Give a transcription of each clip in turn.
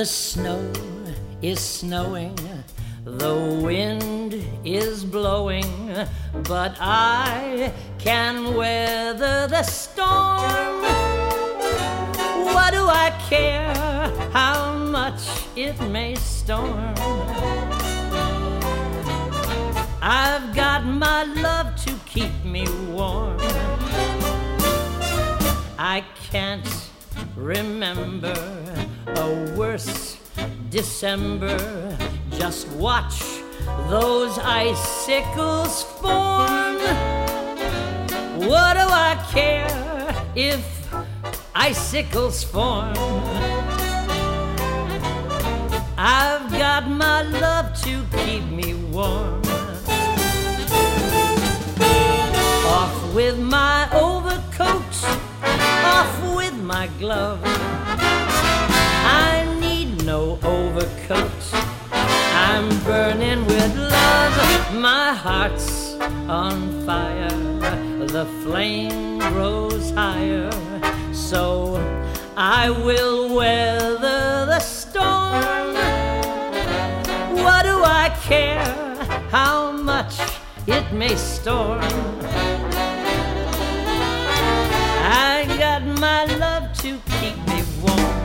The snow is snowing, the wind is blowing, but I can weather the storm. What do I care how much it may storm? I've got my love to keep me warm. I can't remember a worse December. Just watch those icicles form. What do I care if icicles form? I've got my love to keep me warm. Off with my overcoat, off with my glove. I need no overcoat, I'm burning with love. My heart's on fire, the flame grows higher, so I will weather the storm. What do I care how much it may storm? I got my love to keep me warm.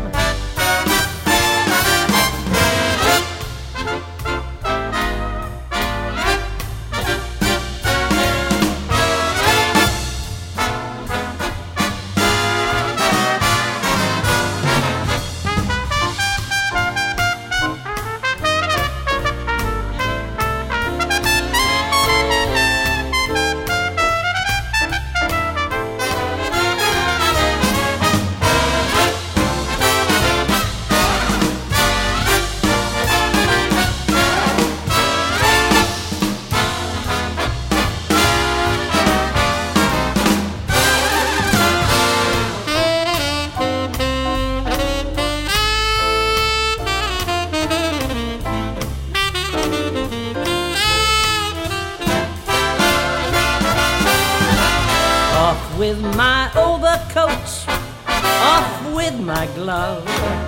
Off with my overcoat, off with my glove.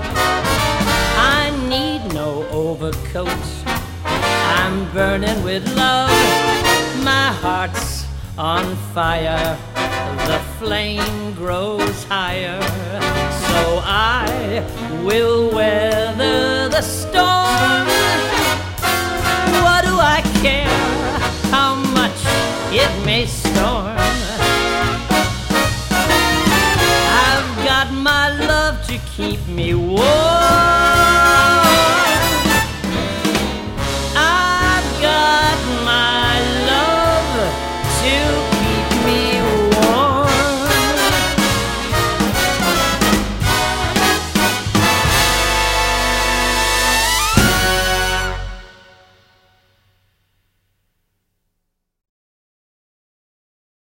I need no overcoat, I'm burning with love. My heart's on fire, the flame grows higher, so I will weather the storm. What do I care how much it may storm? My love to keep me warm.